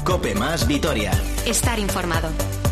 COPE más Vitoria. Estar informado.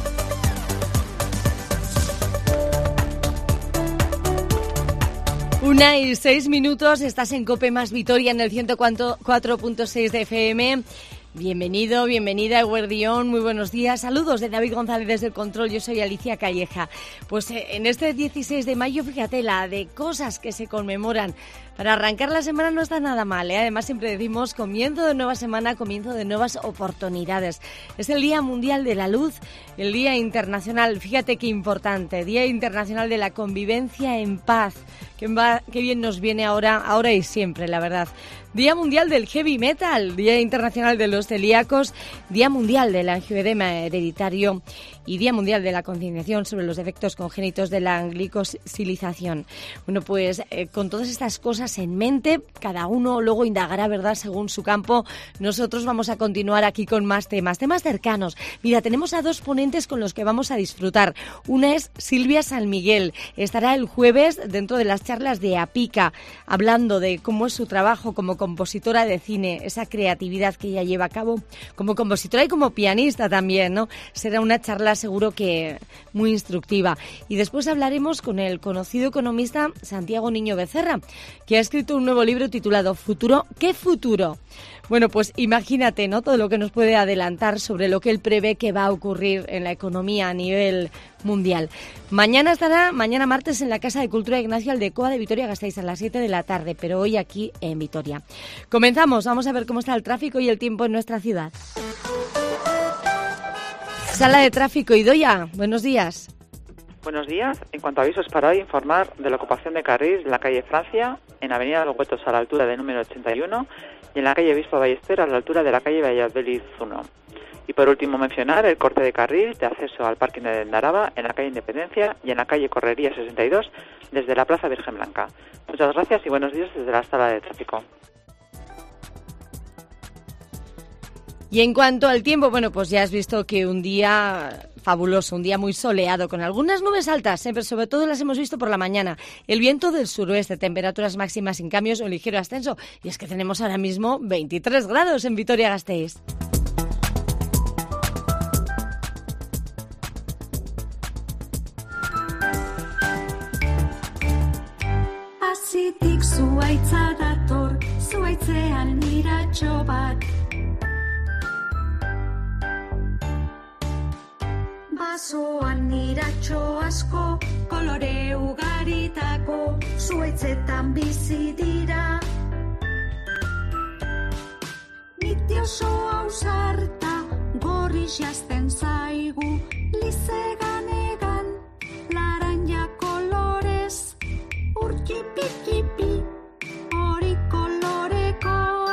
Una y 6 minutos, estás en COPE más Vitoria en el 104.6 de FM. Bienvenido, bienvenida, Eguerdión, muy buenos días. Saludos de David González desde el control, yo soy Alicia Calleja. Pues en este 16 de mayo, fíjate, la de cosas que se conmemoran. Para arrancar la semana no está nada mal, ¿eh? Además siempre decimos comienzo de nueva semana, comienzo de nuevas oportunidades. Es el Día Mundial de la Luz, el Día Internacional, fíjate qué importante, Día Internacional de la Convivencia en Paz. Qué bien nos viene ahora y siempre, la verdad. Día Mundial del Heavy Metal, Día Internacional de los Celíacos, Día Mundial del Angioedema Hereditario y Día Mundial de la Concienciación sobre los efectos congénitos de la glicosilización. Bueno, pues con todas estas cosas en mente, cada uno luego indagará, ¿verdad?, según su campo. Nosotros vamos a continuar aquí con más temas cercanos. Mira, tenemos a dos ponentes con los que vamos a disfrutar. Una es Silvia San Miguel. Estará el jueves dentro de las charlas de APICA, hablando de cómo es su trabajo como compositora de cine, esa creatividad que ella lleva a cabo como compositora y como pianista también, ¿no? Será una charla seguro que muy instructiva. Y después hablaremos con el conocido economista Santiago Niño Becerra, que ha escrito un nuevo libro titulado Futuro, ¿qué futuro? Bueno, pues imagínate, ¿no?, todo lo que nos puede adelantar sobre lo que él prevé que va a ocurrir en la economía a nivel mundial. Mañana martes, en la Casa de Cultura Ignacio Aldecoa de Vitoria-Gasteiz a las 7 de la tarde, pero hoy aquí en Vitoria. Comenzamos, vamos a ver cómo está el tráfico y el tiempo en nuestra ciudad. Sala de tráfico, Idoia, buenos días. Buenos días. En cuanto a avisos para hoy, informar de la ocupación de carriles en la calle Francia, en Avenida de los Huetos a la altura del número 81 y en la calle Obispo Ballester a la altura de la calle Valladolid 1. Y por último mencionar el corte de carril de acceso al parking de Endaraba en la calle Independencia y en la calle Correría 62 desde la Plaza Virgen Blanca. Muchas gracias y buenos días desde la sala de tráfico. Y en cuanto al tiempo, bueno, pues ya has visto que un día fabuloso, un día muy soleado, con algunas nubes altas, pero sobre todo las hemos visto por la mañana. El viento del suroeste, temperaturas máximas sin cambios o ligero ascenso. Y es que tenemos ahora mismo 23 grados en Vitoria-Gasteiz. Azitik zuaitza dator, zuaitzean miratxo bat. Basoan miratxo asko, kolore ugaritako, zuaitzetan bizi dira. Niti oso ausarta, gorriz jazten zaigu, lizegan-egan, laranja kolorez, urkipi-kipi, hori kolorekoa.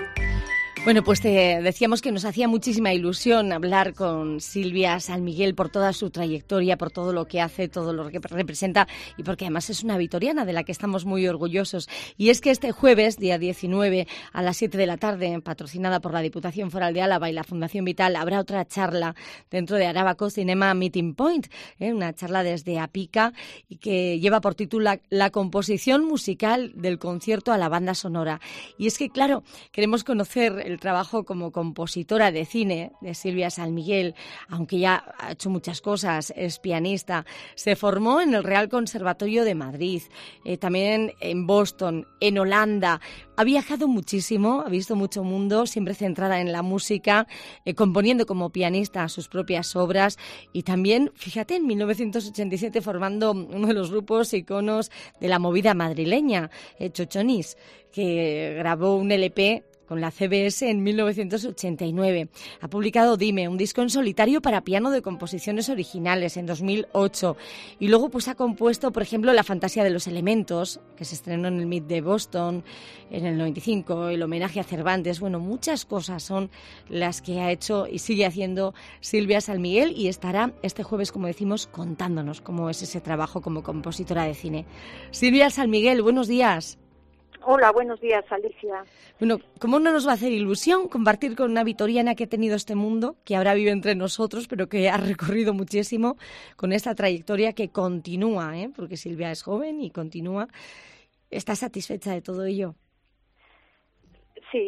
Bueno, pues te decíamos que nos hacía muchísima ilusión hablar con Silvia San Miguel por toda su trayectoria, por todo lo que hace, todo lo que representa y porque además es una vitoriana de la que estamos muy orgullosos. Y es que este jueves, día 19, a las 7 de la tarde, patrocinada por la Diputación Foral de Álava y la Fundación Vital, habrá otra charla dentro de Arabako Cinema Meeting Point, una charla desde APICA y que lleva por título la composición musical del concierto a la banda sonora. Y es que, claro, queremos conocer el trabajo como compositora de cine de Silvia San Miguel, aunque ya ha hecho muchas cosas, es pianista. Se formó en el Real Conservatorio de Madrid, también en Boston, en Holanda. Ha viajado muchísimo, ha visto mucho mundo, siempre centrada en la música, componiendo como pianista sus propias obras y también, fíjate, en 1987 formando uno de los grupos iconos de la movida madrileña, Chochonis, que grabó un LP con la CBS en 1989. Ha publicado Dime, un disco en solitario para piano de composiciones originales en 2008. Y luego pues ha compuesto, por ejemplo, La fantasía de los elementos, que se estrenó en el Met de Boston en el 95, el homenaje a Cervantes. Bueno, muchas cosas son las que ha hecho y sigue haciendo Silvia San Miguel y estará este jueves, como decimos, contándonos cómo es ese trabajo como compositora de cine. Silvia San Miguel, buenos días. Hola, buenos días, Alicia. Bueno, ¿cómo no nos va a hacer ilusión compartir con una vitoriana que ha tenido este mundo, que ahora vive entre nosotros, pero que ha recorrido muchísimo con esta trayectoria que continúa, porque Silvia es joven y continúa? ¿Estás satisfecha de todo ello? Sí,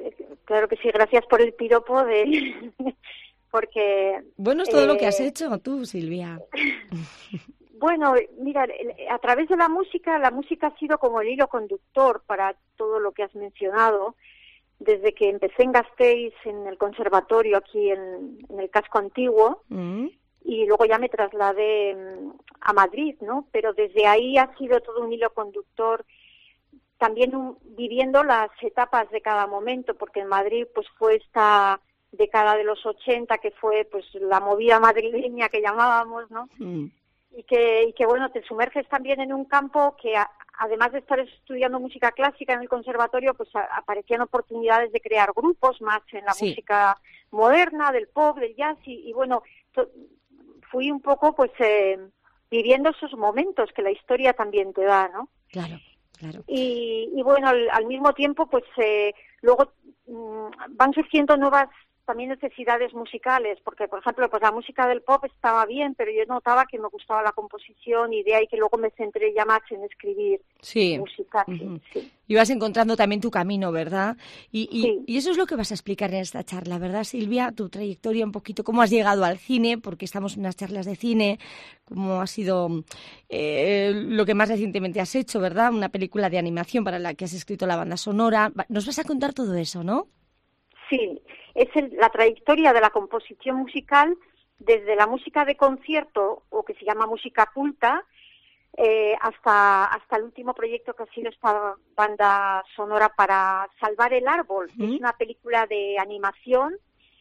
claro que sí, gracias por el piropo de... porque... Bueno, es todo lo que has hecho tú, Silvia. Bueno, mira, a través de la música ha sido como el hilo conductor para todo lo que has mencionado. Desde que empecé en Gasteiz, en el conservatorio aquí en el casco antiguo, y luego ya me trasladé a Madrid, ¿no? Pero desde ahí ha sido todo un hilo conductor, también viviendo las etapas de cada momento, porque en Madrid pues fue esta década de los 80, que fue pues la movida madrileña que llamábamos, ¿no? Y que bueno, te sumerges también en un campo que además de estar estudiando música clásica en el conservatorio, pues aparecían oportunidades de crear grupos más en la música moderna, del pop, del jazz, y bueno, fui un poco pues viviendo esos momentos que la historia también te da, ¿no? Claro, claro. Y bueno, al mismo tiempo pues luego van surgiendo nuevas también necesidades musicales, porque por ejemplo pues la música del pop estaba bien, pero yo notaba que me gustaba la composición, y de ahí que luego me centré ya más en escribir música. Sí. Y vas encontrando también tu camino, ¿verdad? Y eso es lo que vas a explicar en esta charla, ¿verdad, Silvia? Tu trayectoria un poquito, cómo has llegado al cine, porque estamos en unas charlas de cine, cómo ha sido lo que más recientemente has hecho, ¿verdad? Una película de animación para la que has escrito la banda sonora. Nos vas a contar todo eso, ¿no? Sí, es la trayectoria de la composición musical desde la música de concierto, o que se llama música culta, hasta el último proyecto que ha sido esta banda sonora para Salvar el Árbol. Es una película de animación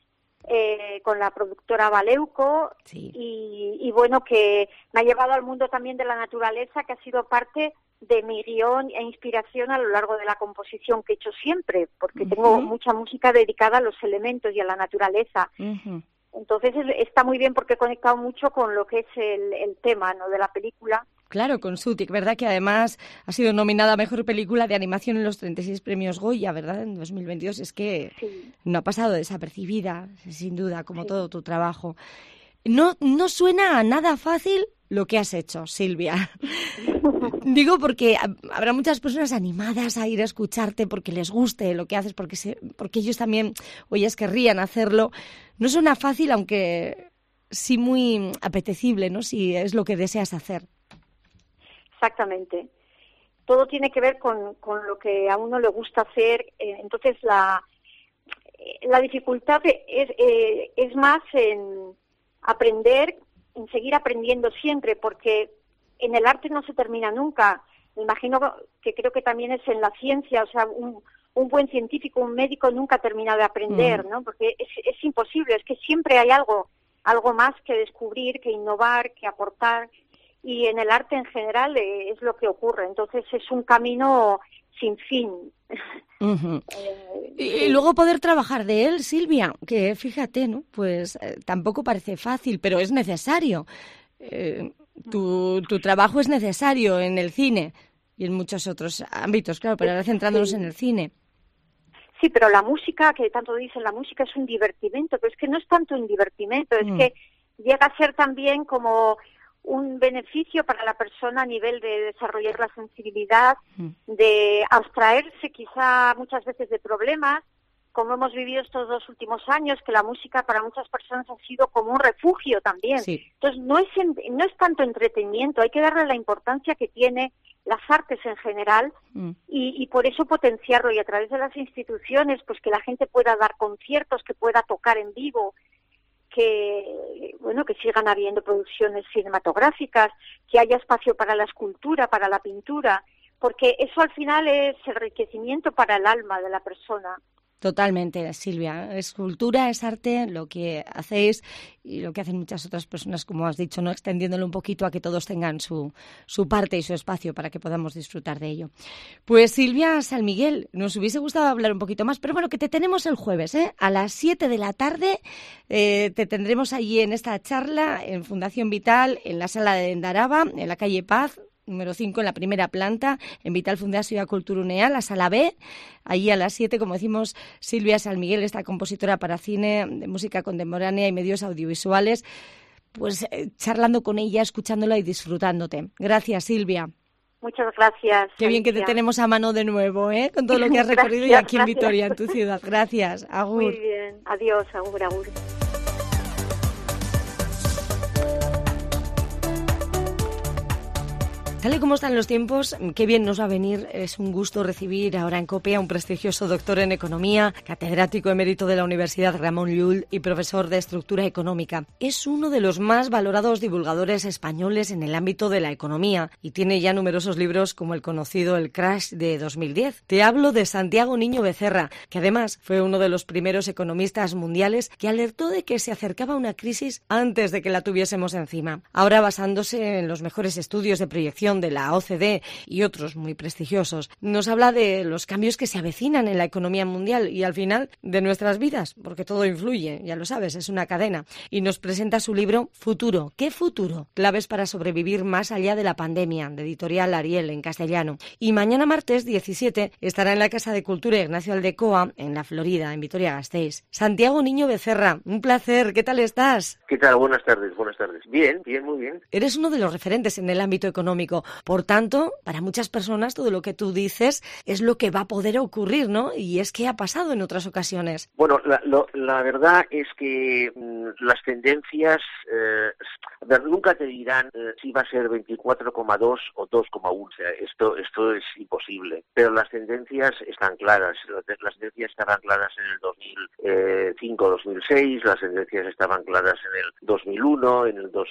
con la productora Valeuco, y bueno, que me ha llevado al mundo también de la naturaleza, que ha sido parte de mi guión e inspiración a lo largo de la composición que he hecho siempre, porque tengo mucha música dedicada a los elementos y a la naturaleza. Entonces está muy bien, porque he conectado mucho con lo que es el tema, ¿no?, de la película. Claro, con Sutik, ¿verdad? Que además ha sido nominada a Mejor Película de Animación en los 36 premios Goya, ¿verdad? En 2022. Es que no ha pasado desapercibida, sin duda, como todo tu trabajo. No suena a nada fácil lo que has hecho, Silvia. Digo porque habrá muchas personas animadas a ir a escucharte porque les guste lo que haces, porque ellos también, o ellas querrían hacerlo. No suena fácil, aunque sí muy apetecible, ¿no?, si es lo que deseas hacer. Exactamente. Todo tiene que ver con lo que a uno le gusta hacer. Entonces la dificultad es más en aprender, en seguir aprendiendo siempre, porque en el arte no se termina nunca. Me imagino que creo que también es en la ciencia, o sea, un buen científico, un médico nunca termina de aprender, ¿no? Porque es imposible, es que siempre hay algo más que descubrir, que innovar, que aportar. Y en el arte en general es lo que ocurre. Entonces es un camino sin fin. Y luego poder trabajar de él, Silvia, que fíjate, ¿no? Pues tampoco parece fácil, pero es necesario. Tu trabajo es necesario en el cine y en muchos otros ámbitos, claro, pero ahora centrándonos en el cine. Sí, pero la música, que tanto dicen, la música es un divertimento, pero es que no es tanto un divertimento, es que llega a ser también como un beneficio para la persona a nivel de desarrollar la sensibilidad, de abstraerse quizá muchas veces de problemas, como hemos vivido estos 2 últimos años, que la música para muchas personas ha sido como un refugio también. Entonces no es tanto entretenimiento, hay que darle la importancia que tiene las artes en general, y por eso potenciarlo, y a través de las instituciones, pues que la gente pueda dar conciertos, que pueda tocar en vivo, que sigan habiendo producciones cinematográficas, que haya espacio para la escultura, para la pintura, porque eso al final es enriquecimiento para el alma de la persona. Totalmente, Silvia. Es cultura, es arte, lo que hacéis y lo que hacen muchas otras personas, como has dicho, ¿no? Extendiéndolo un poquito a que todos tengan su parte y su espacio para que podamos disfrutar de ello. Pues Silvia San Miguel, nos hubiese gustado hablar un poquito más, pero bueno, que te tenemos el jueves, a las 7 de la tarde. Te tendremos allí en esta charla en Fundación Vital, en la sala de Endaraba, en la calle Paz, número 5, en la primera planta, en Vital Fundación Cultura Unea, la sala B, allí a las 7, como decimos, Silvia San Miguel, esta compositora para cine, de música contemporánea y medios audiovisuales, pues charlando con ella, escuchándola y disfrutándote. Gracias, Silvia. Muchas gracias. Qué bien que te tenemos a mano de nuevo, con todo lo que has recorrido y aquí en Vitoria, en tu ciudad. Gracias, agur. Muy bien, adiós, agur, agur. Tal y como están los tiempos, qué bien nos va a venir. Es un gusto recibir ahora en COPE a un prestigioso doctor en Economía, catedrático emérito de la Universidad Ramón Llull y profesor de Estructura Económica. Es uno de los más valorados divulgadores españoles en el ámbito de la economía y tiene ya numerosos libros como el conocido El Crash de 2010. Te hablo de Santiago Niño Becerra, que además fue uno de los primeros economistas mundiales que alertó de que se acercaba una crisis antes de que la tuviésemos encima. Ahora, basándose en los mejores estudios de proyección de la OCDE y otros muy prestigiosos, nos habla de los cambios que se avecinan en la economía mundial y al final de nuestras vidas, porque todo influye, ya lo sabes, es una cadena, y nos presenta su libro Futuro. ¿Qué futuro? Claves para sobrevivir más allá de la pandemia, de editorial Ariel en castellano. Y mañana martes 17 estará en la Casa de Cultura Ignacio Aldecoa, en la Florida, en Vitoria-Gasteiz. Santiago Niño Becerra, un placer, ¿qué tal estás? ¿Qué tal? Buenas tardes. Bien, muy bien. Eres uno de los referentes en el ámbito económico. Por tanto, para muchas personas todo lo que tú dices es lo que va a poder ocurrir, ¿no? Y es que ha pasado en otras ocasiones. Bueno, la verdad es que las tendencias, nunca te dirán si va a ser 24,2 o 2,1. O sea, esto es imposible. Pero las tendencias están claras. Las tendencias estaban claras en el 2005-2006, las tendencias estaban claras en el 2001, en el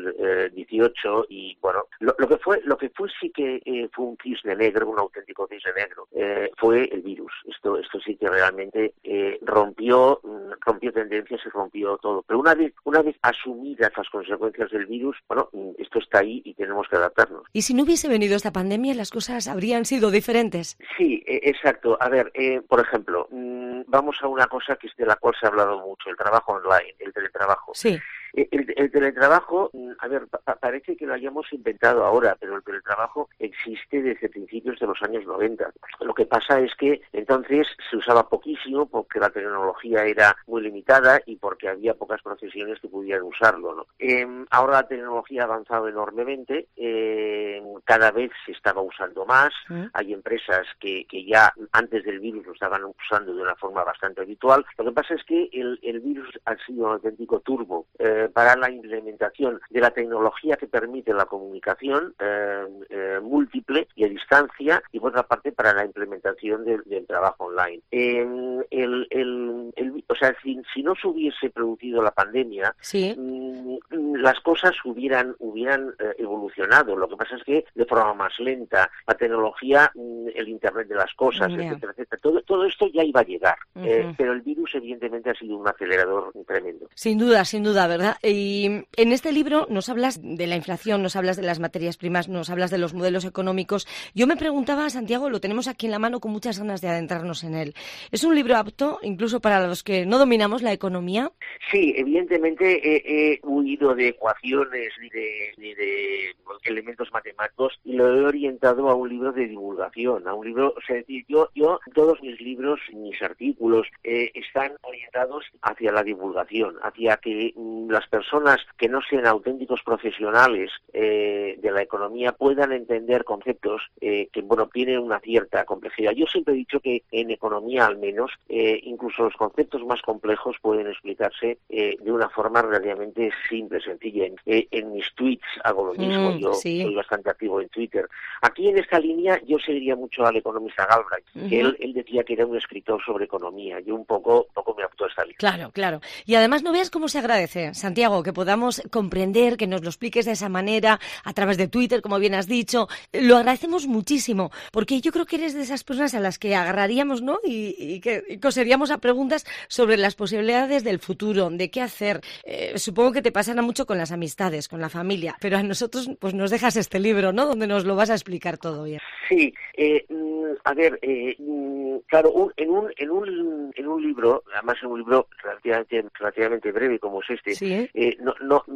2018 y bueno, lo que fue sí que fue un cisne negro, un auténtico cisne negro, fue el virus. Esto sí que realmente rompió tendencias y rompió todo. Pero una vez asumidas las consecuencias del virus, bueno, esto está ahí y tenemos que adaptarnos. ¿Y si no hubiese venido esta pandemia, las cosas habrían sido diferentes? Sí, exacto. A ver, por ejemplo, vamos a una cosa que es de la cual se ha hablado mucho, el trabajo online, el teletrabajo. Sí. El teletrabajo, a ver, parece que lo hayamos inventado ahora, pero el teletrabajo existe desde principios de los años 90. Lo que pasa es que entonces se usaba poquísimo porque la tecnología era muy limitada y porque había pocas profesiones que pudieran usarlo, ¿no? Ahora la tecnología ha avanzado enormemente, cada vez se estaba usando más, hay empresas que ya antes del virus lo estaban usando de una forma bastante habitual. Lo que pasa es que el virus ha sido un auténtico turbo para la implementación de la tecnología que permite la comunicación múltiple y a distancia, y por otra parte para la implementación del trabajo online. O sea, si no se hubiese producido la pandemia, sí, las cosas hubieran evolucionado. Lo que pasa es que de forma más lenta, la tecnología, el Internet de las cosas, etcétera, etcétera. Todo esto ya iba a llegar, pero el virus evidentemente ha sido un acelerador tremendo. Sin duda, ¿verdad? Y en este libro nos hablas de la inflación, nos hablas de las materias primas, nos hablas de los modelos económicos. Yo me preguntaba, Santiago, lo tenemos aquí en la mano con muchas ganas de adentrarnos en él. ¿Es un libro apto incluso para los que no dominamos la economía? Sí, evidentemente he huido de ecuaciones ni de elementos matemáticos y lo he orientado a un libro de divulgación, a un libro, o sea, yo todos mis libros, mis artículos están orientados hacia la divulgación, hacia que las personas que no sean auténticos profesionales de la economía puedan entender conceptos que, bueno, tienen una cierta complejidad. Yo siempre he dicho que en economía, al menos, incluso los conceptos más complejos pueden explicarse de una forma relativamente simple, sencilla. En mis tweets hago lo mismo, yo soy bastante activo en Twitter. Aquí en esta línea yo seguiría mucho al economista Galbraith, que él decía que era un escritor sobre economía. Yo un poco me adapto a esta línea. Claro. Y además no veas cómo se agradece, Santiago, que podamos comprender, que nos lo expliques de esa manera, a través de Twitter, como bien has dicho. Lo agradecemos muchísimo, porque yo creo que eres de esas personas a las que agarraríamos, ¿no? Y que coseríamos a preguntas sobre las posibilidades del futuro, de qué hacer. Supongo que te pasará mucho con las amistades, con la familia, pero a nosotros pues nos dejas este libro, ¿no? Donde nos lo vas a explicar todo bien. Sí, a ver, claro, en un libro, además en un libro relativamente breve como es este, ¿sí?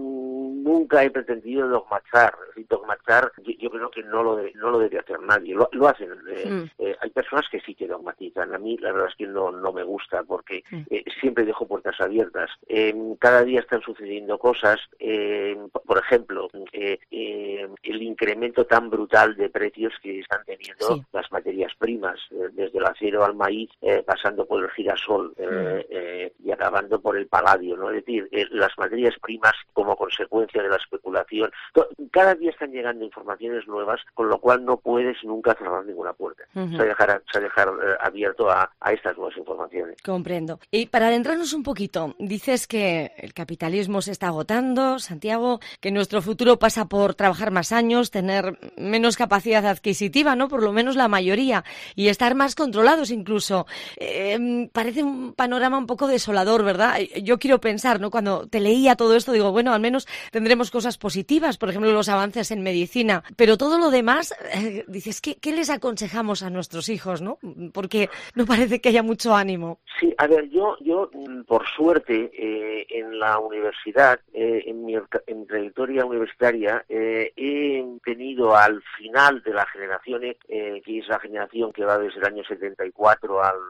nunca he pretendido dogmatizar. Dogmatizar, yo creo que no lo debe hacer nadie. Lo hacen. Hay personas que sí que dogmatizan. A mí la verdad es que no me gusta, porque siempre dejo puertas abiertas. Cada día están sucediendo cosas. Por ejemplo, el incremento tan brutal de precios que están teniendo las materias primas, desde el acero al maíz, pasando por el girasol y acabando por el paladio, ¿no? Es decir, las materias primas como consecuencia de la especulación. Cada día están llegando informaciones nuevas, con lo cual no puedes nunca cerrar ninguna puerta. Se dejar abierto a estas nuevas informaciones. Comprendo. Y para adentrarnos un poquito, dices que el capitalismo se está agotando, Santiago, que nuestro futuro pasa por trabajar más años, tener menos capacidad adquisitiva, ¿no? Por lo menos la mayoría, y estar más controlados incluso. Parece un panorama un poco desolador, ¿verdad? Yo quiero pensar, ¿no? Cuando te leía todo esto, digo, bueno, al menos tendremos cosas positivas, por ejemplo, los avances en medicina, pero todo lo demás, dices, ¿qué les aconsejamos a nuestros hijos, no? Porque no parece que haya mucho ánimo. Sí, a ver, yo por suerte, en la universidad, en mi trayectoria universitaria, he tenido al final de la generación, que es la generación que va desde el año 74 al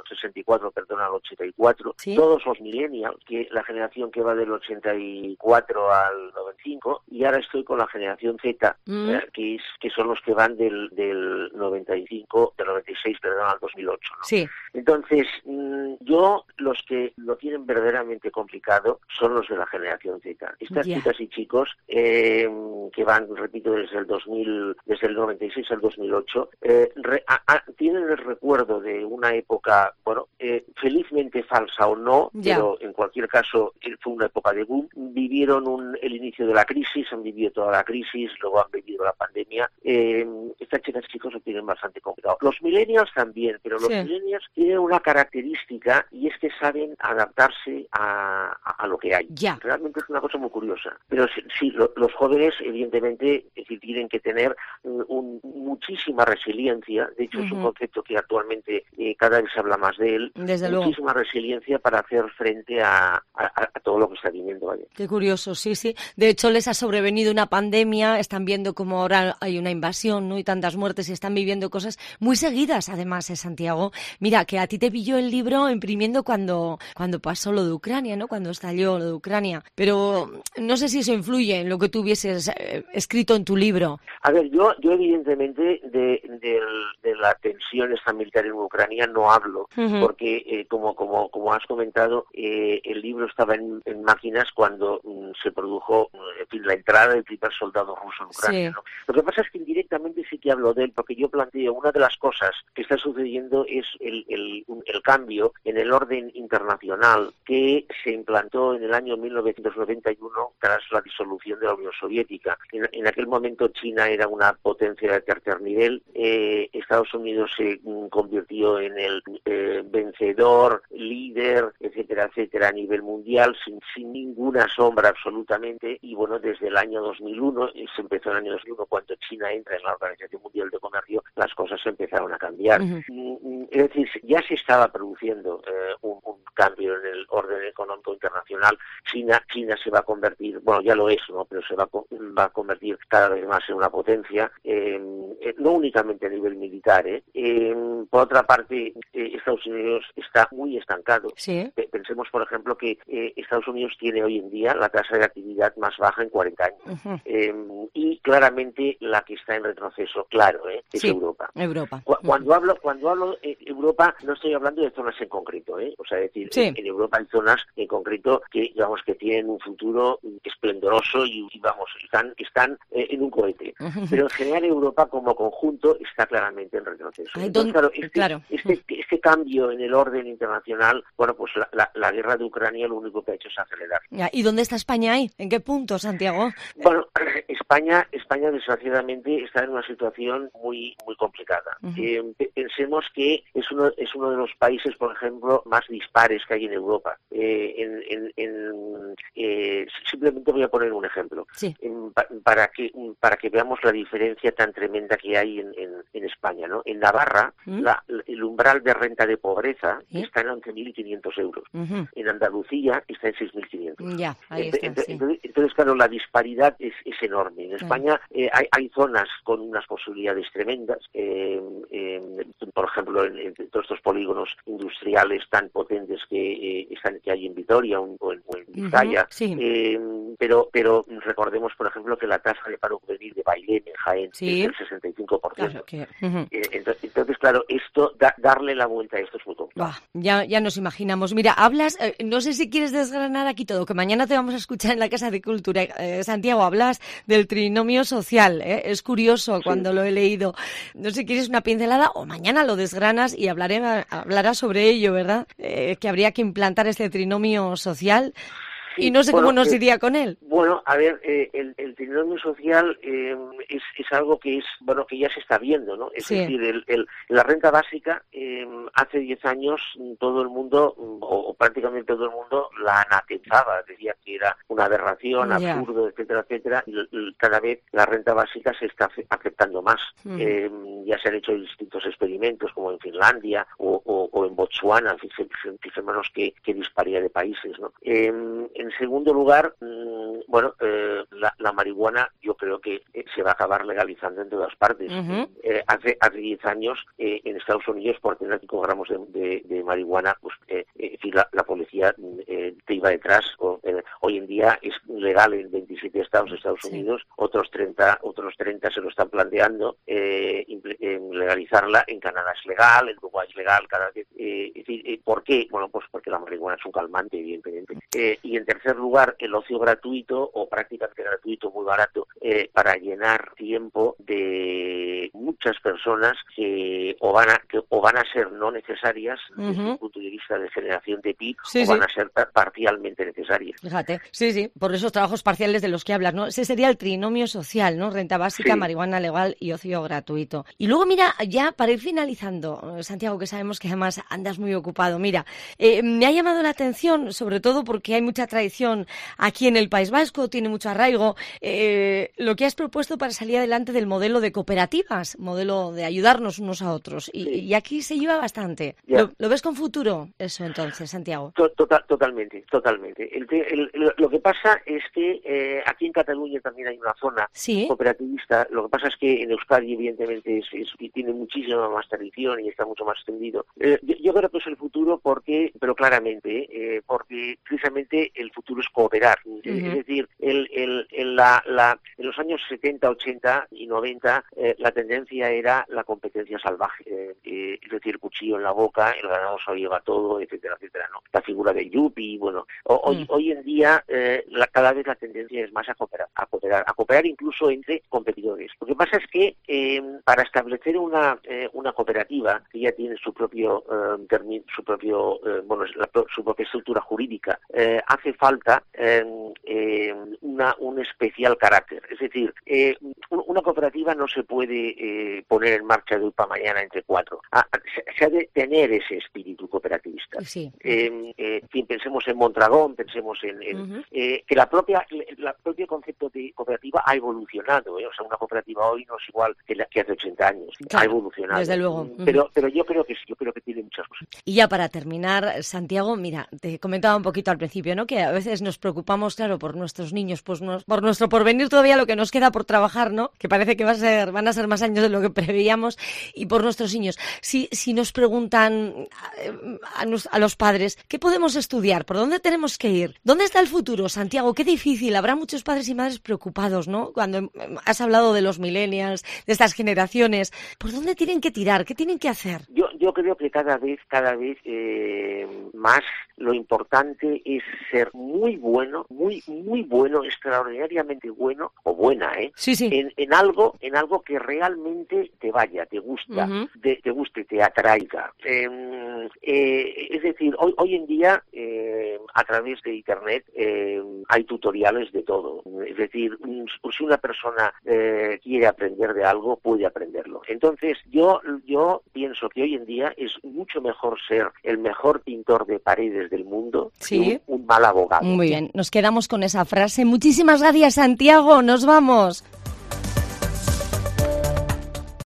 84, todos los millennials, que la generación que va del 84 al 95, y ahora estoy con la generación Z, que son los que van del 96, al 2008, ¿no? Sí. Entonces, los que lo tienen verdaderamente complicado son los de la generación Z. Estas chicas y chicos que van, repito, desde el 96 al 2008, tienen el recuerdo de una época, felizmente falsa o no, pero en cualquier caso fue una época de boom. Vivieron el inicio de la crisis, han vivido toda la crisis, luego han vivido la pandemia. Estas chicas y chicos lo tienen bastante complicado. Los millennials también, pero los millennials tienen una característica, y es que saben adaptarse a lo que hay. Realmente es una cosa muy curiosa. Pero sí, los jóvenes, evidentemente, tienen que tener muchísima resiliencia. De hecho, es un concepto que actualmente cada vez se habla más de él. Desde muchísima resiliencia para hacer frente a todo lo que está viniendo. Vaya. Qué curioso, sí. De hecho, les ha sobrevenido una pandemia, están viendo cómo ahora hay una invasión, ¿no? Y tantas muertes, y están viviendo cosas muy seguidas, además, Santiago. Mira, que a ti te pilló el libro imprimiendo cuando pasó lo de Ucrania, ¿no? Cuando estalló lo de Ucrania. Pero no sé si eso influye en lo que tú hubieses escrito en tu libro. A ver, yo evidentemente de la tensión esta militar en Ucrania no hablo, porque como has comentado, el libro estaba en máquinas cuando se produjo la entrada del primer soldado ruso en Ucrania, ¿no? Lo que pasa es que indirectamente sí que hablo de él, porque yo planteo una de las cosas que está sucediendo es el cambio en el orden internacional que se implantó en el año 1991 tras la disolución de la Unión Soviética. En aquel momento China era una potencia de tercer nivel, Estados Unidos se convirtió en el vencedor, líder, etcétera, a nivel mundial, sin ninguna sombra absolutamente, y desde el año 2001, se empezó en el año 2001, cuando China entra en la Organización Mundial de Comercio, las cosas empezaron a cambiar. Es decir, ya se estaba produciendo un cambio en el orden económico internacional. China se va a convertir, ya lo es, ¿no? Pero se va a convertir cada vez más en una potencia, no únicamente a nivel militar. Por otra parte, Estados Unidos está muy estancado. Pensemos, por ejemplo, que Estados Unidos tiene hoy en día la tasa de actividad más baja en 40 años. Y claramente la que está en retroceso, es Europa. Cuando hablo Europa, no estoy hablando de zonas en concreto, o sea, es decir, en Europa hay zonas en concreto que tienen un futuro esplendoroso y están en un cohete. Pero en general Europa como conjunto está claramente en retroceso. Entonces, este cambio en el orden internacional, la guerra de Ucrania lo único que ha hecho es acelerar. ¿Y dónde está España ahí? ¿En qué punto, Santiago? España desgraciadamente está en una situación muy complicada. Pensemos que es uno de los países, por ejemplo, más dispares que hay en Europa. Simplemente voy a poner un ejemplo. Sí. Para que veamos la diferencia tan tremenda que hay en España, ¿no? En Navarra, el umbral de renta de pobreza está en 11.500 euros. En Andalucía está en 6.500. Ya, ahí está, entonces, claro, la disparidad es enorme. En España hay zonas con unas posibilidades tremendas, por ejemplo, en todos estos polígonos industriales tan potentes que hay en Vitoria o en Vizcaya. Pero recordemos, por ejemplo, que la tasa de paro juvenil de Bailén en Jaén es del 65%. Claro que... Entonces, claro, darle la vuelta a esto es muy complicado. Ya nos imaginamos. Mira, hablas, no sé si quieres desgranar aquí todo, que mañana te vamos a escuchar en la Casa de Cultura. Santiago, hablas del trinomio social. Es curioso cuando lo he leído. No sé si quieres una pincelada o mañana lo desgranas y hablarás sobre ello, ¿verdad? Que habría que implantar este trinomio social. Y no sé cómo nos iría con él. Bueno, a ver, el trinomio social es algo que ya se está viendo, ¿no? Es decir, la renta básica, hace 10 años todo el mundo, o prácticamente todo el mundo, la anatemaba, decía que era una aberración, absurdo, etcétera, etcétera, y cada vez la renta básica se está aceptando más. Ya se han hecho distintos experimentos, como en Finlandia o en Botsuana, fijémonos qué disparidad de países, ¿no? En segundo lugar, la marihuana yo creo que se va a acabar legalizando en todas partes. Hace 10 años en Estados Unidos por tener 5 gramos de marihuana, pues la policía te iba detrás. Hoy en día es legal en 27 estados de Estados Unidos, otros 30 se lo están planteando legalizarla. En Canadá es legal, en Uruguay es legal cada vez. ¿Por qué? Bueno, pues porque la marihuana es un calmante, evidentemente. Y en tercer lugar, el ocio gratuito o prácticamente gratuito, muy barato, para llenar tiempo de muchas personas que o van a ser no necesarias desde el punto de vista de generación de PIB o van a ser parcialmente necesarias. Fíjate, por esos trabajos parciales de los que hablas, ¿no? Ese sería el trinomio social, ¿no? Renta básica, marihuana legal y ocio gratuito. Y luego, mira, ya para ir finalizando, Santiago, que sabemos que además andas muy ocupado, mira, me ha llamado la atención, sobre todo porque hay mucha tradición aquí en el País Vasco, tiene mucho arraigo, lo que has propuesto para salir adelante del modelo de cooperativas, modelo de ayudarnos unos a otros. Y aquí se lleva bastante. ¿Lo ves con futuro eso entonces, Santiago? Totalmente. Lo que pasa es que aquí en Cataluña también hay una zona cooperativista. Lo que pasa es que en Euskadi evidentemente tiene muchísima más tradición y está mucho más extendido. Yo creo que es el futuro pero claramente, porque precisamente el futuro es cooperar. Es decir, en los años 70, 80 y 90 la tendencia era la competencia salvaje, es decir, cuchillo en la boca, el ganado se lo lleva todo, etcétera, etcétera, ¿no? La figura del yuppie, bueno, hoy en día cada vez la tendencia es más a cooperar incluso entre competidores. Lo que pasa es que para establecer una cooperativa que ya tiene su propia estructura jurídica, hace falta un especial carácter. Es decir, una cooperativa no se puede poner en marcha de hoy para mañana entre 4. Se ha de tener ese espíritu cooperativista. Pensemos en Mondragón, pensemos en que la propia concepto de cooperativa ha evolucionado. O sea, una cooperativa hoy no es igual que hace 80 años. Ha evolucionado. Desde luego. Pero yo creo que sí, yo creo que tiene muchas cosas. Y ya para terminar, Santiago, mira, te comentaba un poquito al principio, ¿no? Que a veces nos preocupamos, claro, por nuestros niños, pues por nuestro porvenir todavía, lo que nos queda por trabajar, ¿no? Que parece que van a ser más años de lo que preveíamos, y por nuestros niños. Si nos preguntan a los padres, ¿qué podemos estudiar? ¿Por dónde tenemos que ir? ¿Dónde está el futuro, Santiago? Qué difícil. Habrá muchos padres y madres preocupados, ¿no? Cuando has hablado de los millennials, de estas generaciones. ¿Por dónde tienen que tirar? ¿Qué tienen que hacer? Yo creo que cada vez más lo importante es ser muy bueno, muy bueno, extraordinariamente bueno o buena, en algo que realmente te vaya, te gusta, te guste, te atraiga. Es decir, hoy en día a través de Internet hay tutoriales de todo. Es decir, si una persona quiere aprender de algo, puede aprenderlo. Entonces, yo pienso que hoy en día es mucho mejor ser el mejor pintor de paredes del mundo que un mal abogado. Muy bien, nos quedamos con esa frase. Muchísimas gracias, Santiago. Nos vamos.